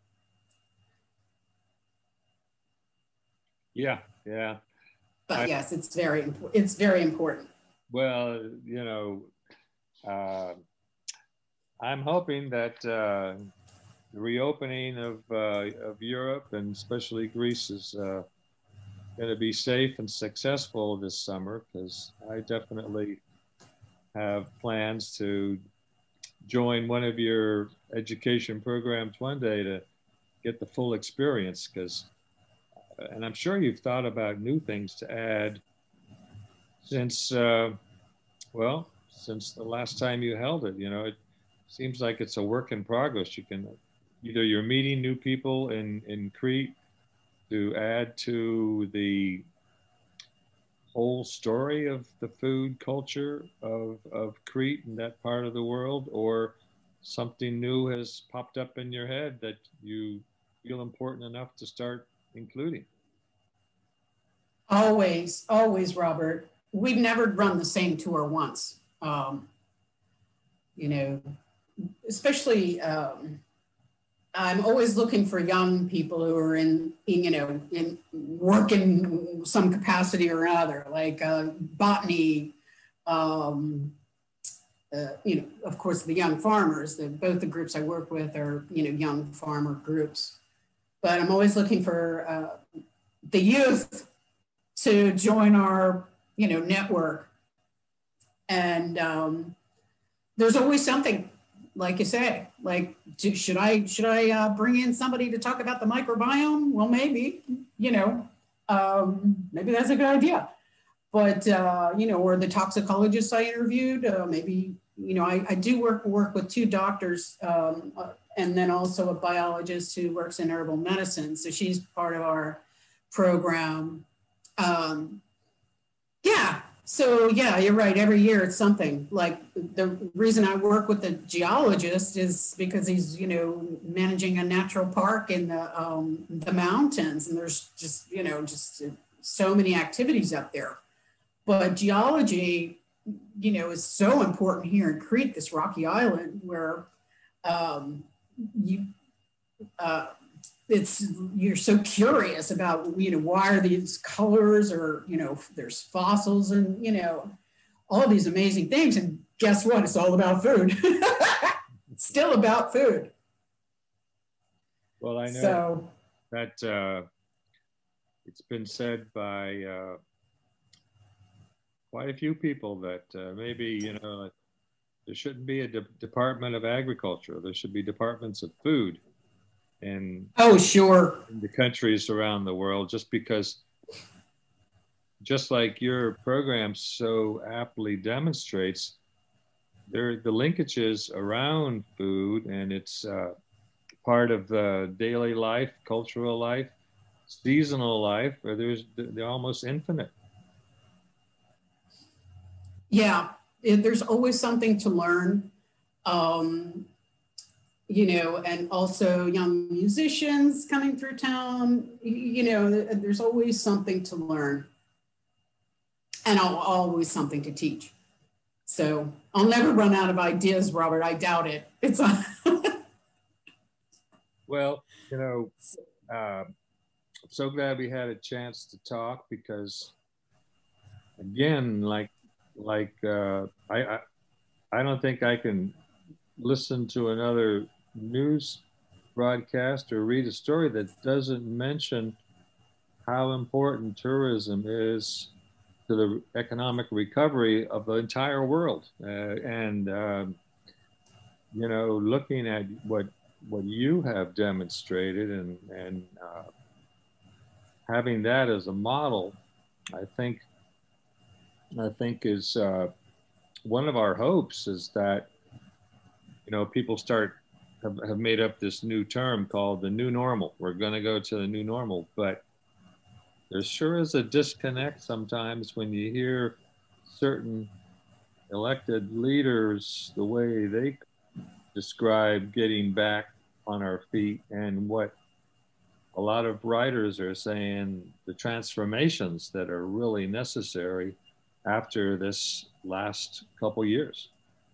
yeah, yeah.
but
I,
yes, it's very important. It's very important.
Well, you know, uh, I'm hoping that uh, the reopening of uh, of Europe and especially Greece is uh, going to be safe and successful this summer, because I definitely have plans to join one of your education programs one day to get the full experience. Because, and I'm sure you've thought about new things to add since, uh, well, since the last time you held it. You know, it seems like it's a work in progress. You can either you're meeting new people in in Crete to add to the whole story of the food culture of of Crete and that part of the world, or something new has popped up in your head that you feel important enough to start including.
Always, always, Robert. We've never run the same tour once. Um, you know, especially um, I'm always looking for young people who are in, in you know, in work in some capacity or other, like uh, botany, um, uh, you know, of course, the young farmers. The, both the groups I work with are, you know, young farmer groups. But I'm always looking for uh, the youth to join our, you know, network. And um, there's always something. Like you say, like, do, should I should I uh, bring in somebody to talk about the microbiome? Well, maybe, you know, um, maybe that's a good idea. But, uh, you know, or the toxicologists I interviewed, uh, maybe, you know, I, I do work, work with two doctors um, uh, and then also a biologist who works in herbal medicine. So she's part of our program. Um, yeah. So yeah, you're right. Every year it's something. Like the reason I work with the geologist is because he's, you know, managing a natural park in the um, the mountains, and there's just, you know, just so many activities up there. But geology, you know, is so important here in Crete, this rocky island, where um, you. Uh, it's you're so curious about, you know, why are these colors, or, you know, there's fossils and, you know, all these amazing things. And guess what? It's all about food. It's still about food.
Well, I know so, that uh, it's been said by uh, quite a few people that uh, maybe, you know, there shouldn't be a de- Department of Agriculture. There should be departments of food. And
oh, sure,
in the countries around the world, just because, just like your program so aptly demonstrates, there the linkages around food, and it's uh, part of the daily life, cultural life, seasonal life, or there's they're almost infinite.
Yeah, there's always something to learn. Um, you know, and also young musicians coming through town, you know, there's always something to learn and always something to teach. So I'll never run out of ideas, Robert. I doubt it. It's a
well, you know, uh, I'm so glad we had a chance to talk, because again, like, like uh, I, I, I don't think I can listen to another news broadcast or read a story that doesn't mention how important tourism is to the economic recovery of the entire world. Uh, and, um, you know, looking at what what you have demonstrated, and, and uh, having that as a model, I think, I think is uh, one of our hopes is that, you know, people start have, have made up this new term called the new normal. We're going to go to the new normal, but there sure is a disconnect sometimes when you hear certain elected leaders, the way they describe getting back on our feet, and what a lot of writers are saying, the transformations that are really necessary after this last couple years.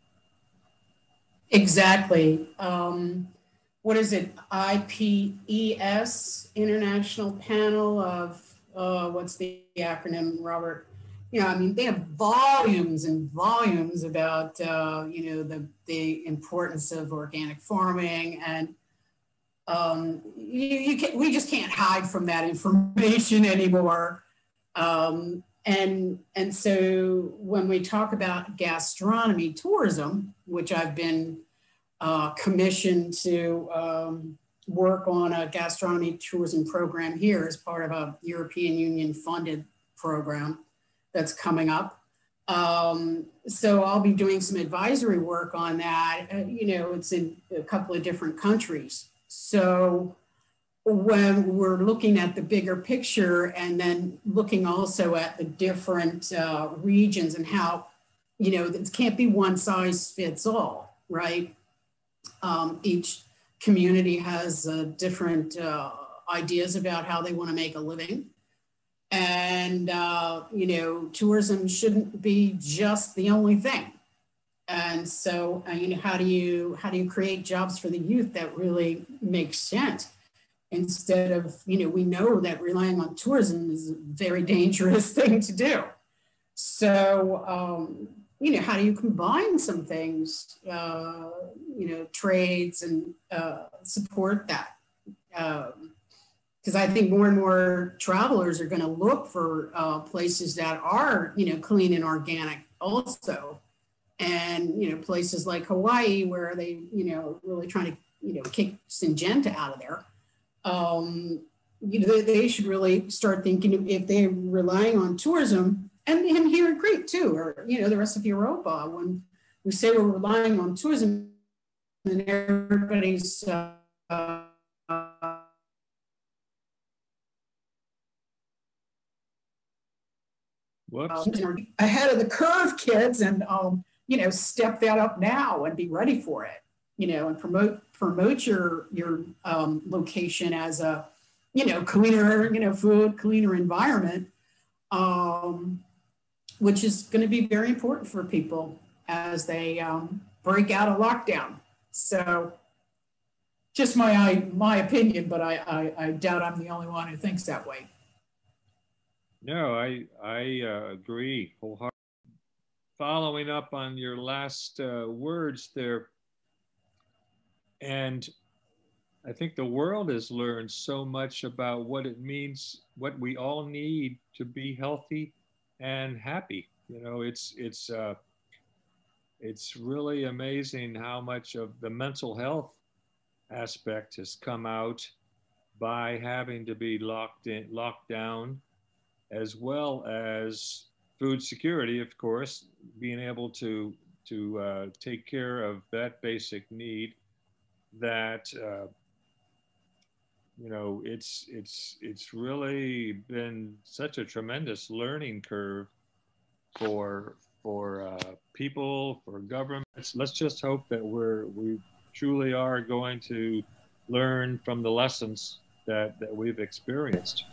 Exactly. Um, what is it? I P E S, International Panel of, uh, what's the acronym, Robert? You know, I mean, they have volumes and volumes about, uh, you know, the, the importance of organic farming. And um, you, you can, we just can't hide from that information anymore. Um, and, and so when we talk about gastronomy tourism, which I've been uh, commissioned to um, work on a gastronomy tourism program here as part of a European Union funded program that's coming up. Um, so I'll be doing some advisory work on that. Uh, you know, it's in a couple of different countries. So when we're looking at the bigger picture and then looking also at the different uh, regions and how, you know, it can't be one size fits all, right? Um, each community has uh, different uh, ideas about how they want to make a living. And, uh, you know, tourism shouldn't be just the only thing. And so, uh, you know, how do you, how do you create jobs for the youth that really makes sense? Instead of, you know, we know that relying on tourism is a very dangerous thing to do. So, um, you know, how do you combine some things, uh, you know, trades and uh, support that? Because um, I think more and more travelers are going to look for uh, places that are, you know, clean and organic also. And, you know, places like Hawaii where they, you know, really trying to, you know, kick Syngenta out of there. Um, you know, they, they should really start thinking if they're relying on tourism, and, and here in Crete too, or, you know, the rest of Europa, when we say we're relying on tourism and everybody's uh, uh,
Whoops.
ahead of the curve, kids, and, um, you know, step that up now and be ready for it, you know, and promote promote your, your um, location as a, you know, cleaner, you know, food, cleaner environment, um, which is going to be very important for people as they um, break out of lockdown. So just my, my opinion, but I, I, I doubt I'm the only one who thinks that way.
No, I, I uh, agree wholeheartedly. Following up on your last uh, words there, and I think the world has learned so much about what it means, what we all need to be healthy and happy. You know, it's it's uh, it's really amazing how much of the mental health aspect has come out by having to be locked in, locked down, as well as food security, of course, being able to to uh, take care of that basic need. That uh, you know, it's it's it's really been such a tremendous learning curve for for uh, people, for governments. Let's just hope that we're we truly are going to learn from the lessons that that we've experienced.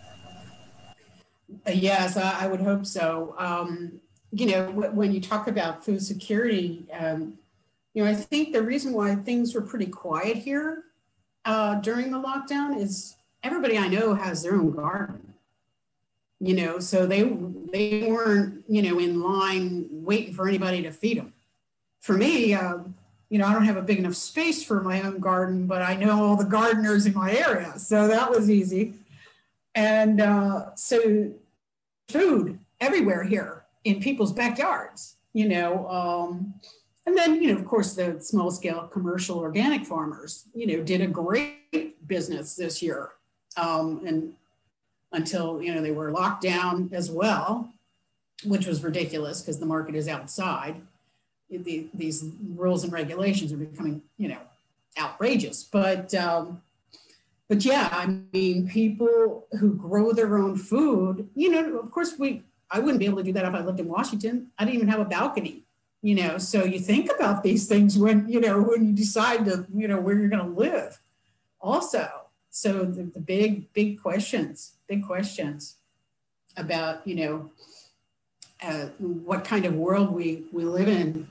Yes, I, I would hope so. Um, you know, w- when you talk about food security, um, you know, I think the reason why things were pretty quiet here uh, during the lockdown is everybody I know has their own garden. You know, so they they weren't, you know, in line waiting for anybody to feed them. For me, uh, you know, I don't have a big enough space for my own garden, but I know all the gardeners in my area, so that was easy. And uh, so food everywhere here in people's backyards, you know. Um, and then, you know, of course, the small scale commercial organic farmers, you know, did a great business this year. Um, and until, you know, they were locked down as well, which was ridiculous because the market is outside. The, these rules and regulations are becoming, you know, outrageous. But um, But yeah, I mean, people who grow their own food, you know, of course, we, I wouldn't be able to do that if I lived in Washington. I didn't even have a balcony, you know, so you think about these things when, you know, when you decide to, you know, where you're going to live also. So the, the big, big questions, big questions about, you know, uh, what kind of world we, we live in.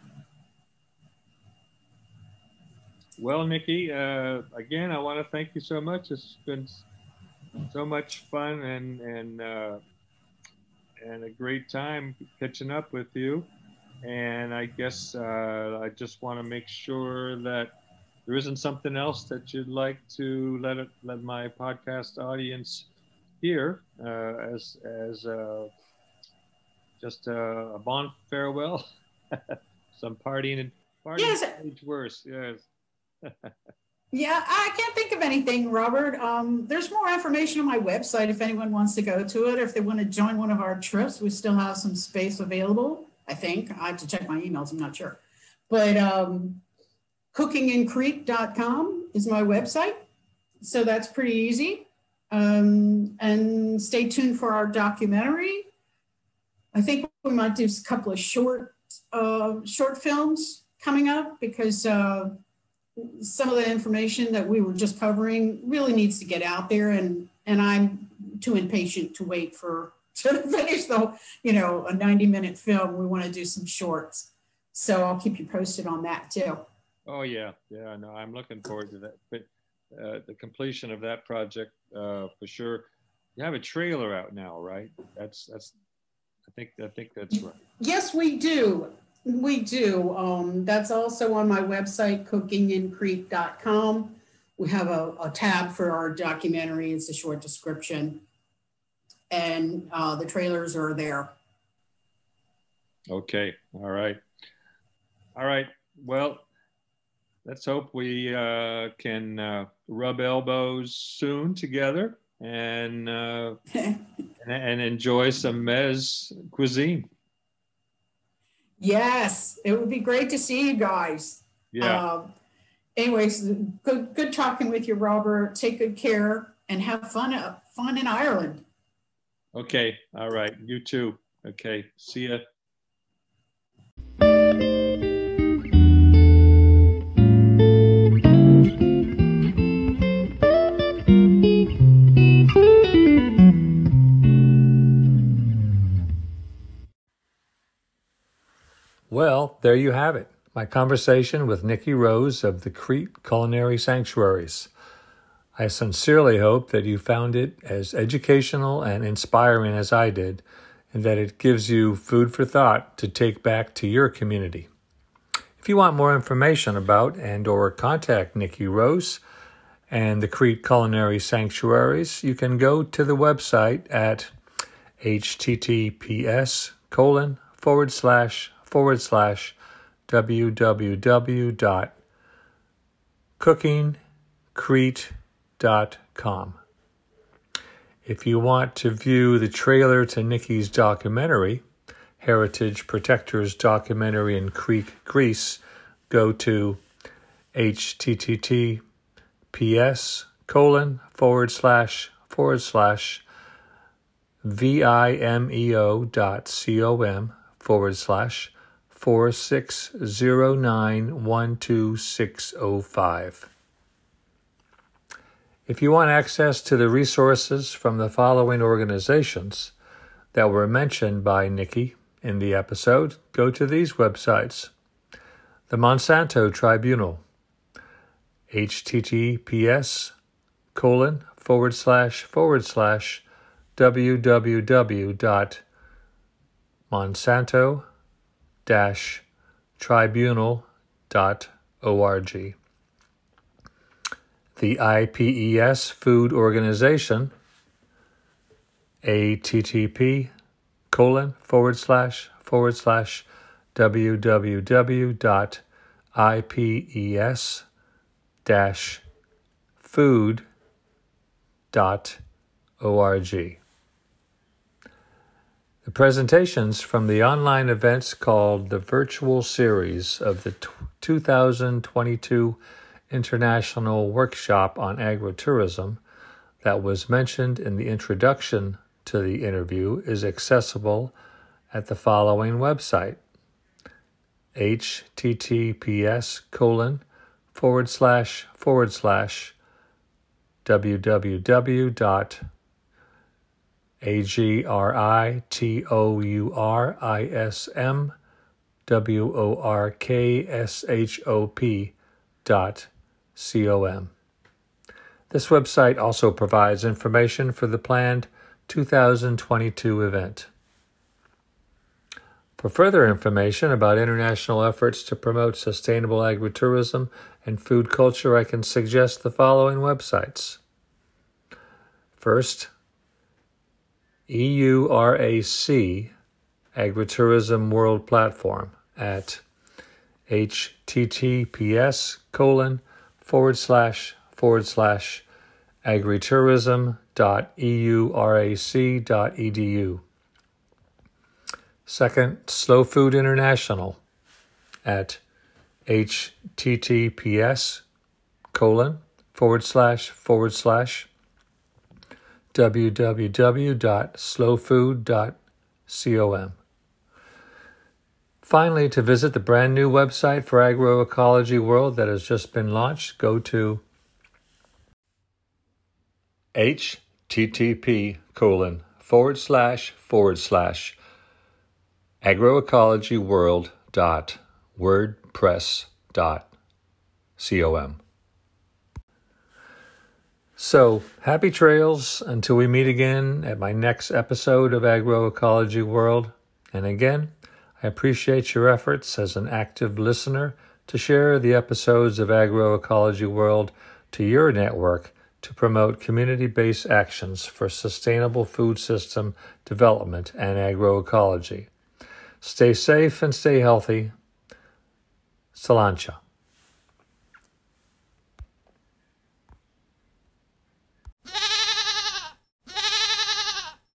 Well, Nikki, uh, again, I want to thank you so much. It's been so much fun and and uh, and a great time catching up with you. And I guess uh, I just want to make sure that there isn't something else that you'd like to let it, let my podcast audience hear uh, as as uh, just a, a bon farewell, some partying Farming
Yes.
age worse. Yes.
Yeah, I can't think of anything, Robert. Um, there's more information on my website if anyone wants to go to it. If they want to join one of our trips, we still have some space available, I think. I have to check my emails, I'm not sure. But um, cooking in crete dot com is my website. So that's pretty easy. Um, and stay tuned for our documentary. I think we might do a couple of short, uh, short films coming up because uh, some of the information that we were just covering really needs to get out there, and and I'm too impatient to wait for to finish the you know a ninety minute film. We want to do some shorts, so I'll keep you posted on that too.
Oh yeah, yeah. No, I'm looking forward to that. But uh, the completion of that project uh, for sure. You have a trailer out now, right? That's that's. I think I think that's right.
Yes, we do. We do. Um, that's also on my website, cooking in crete dot com. We have a, a tab for our documentary. It's a short description. And uh, the trailers are there.
Okay. All right. All right. Well, let's hope we uh, can uh, rub elbows soon together and, uh, and and enjoy some Mez cuisine.
Yes, it would be great to see you guys.
Yeah.
Uh, anyways, good good talking with you, Robert. Take good care and have fun uh, fun in Ireland.
Okay. All right. You too. Okay. See ya. Well, there you have it. My conversation with Nikki Rose of the Crete Culinary Sanctuaries. I sincerely hope that you found it as educational and inspiring as I did, and that it gives you food for thought to take back to your community. If you want more information about and or contact Nikki Rose and the Crete Culinary Sanctuaries, you can go to the website at https colon forward slash forward slash www dot cooking crete dot com. If you want to view the trailer to Nikki's documentary, Heritage Protectors Documentary in Crete, Greece, go to https colon forward slash forward slash vimeo dot com forward slash four six zero nine one two six zero five. If you want access to the resources from the following organizations that were mentioned by Nikki in the episode, go to these websites. The Monsanto Tribunal, https colon forward slash forward slash www dot monsanto dash tribunal dot org. The I P E S Food Organization, http colon forward slash forward slash www dot ips dash food dot org. The presentations from the online events called the Virtual Series of the two thousand twenty-two International Workshop on Agritourism that was mentioned in the introduction to the interview is accessible at the following website, https colon forward slash forward slash www dot agritourism workshop dot com. This website also provides information for the planned two thousand twenty-two event. For further information about international efforts to promote sustainable agritourism and food culture, I can suggest the following websites. First, E U R A C Agritourism World Platform at https colon forward slash forward slash agritourism.eurac.edu. Second, Slow Food International at https colon forward slash forward slash www.slowfood.com. Finally, to visit the brand new website for Agroecology World that has just been launched, go to http colon forward slash forward slash agroecologyworld dot wordpress dot com. So, happy trails until we meet again at my next episode of Agroecology World. And again, I appreciate your efforts as an active listener to share the episodes of Agroecology World to your network to promote community-based actions for sustainable food system development and agroecology. Stay safe and stay healthy. Salancha.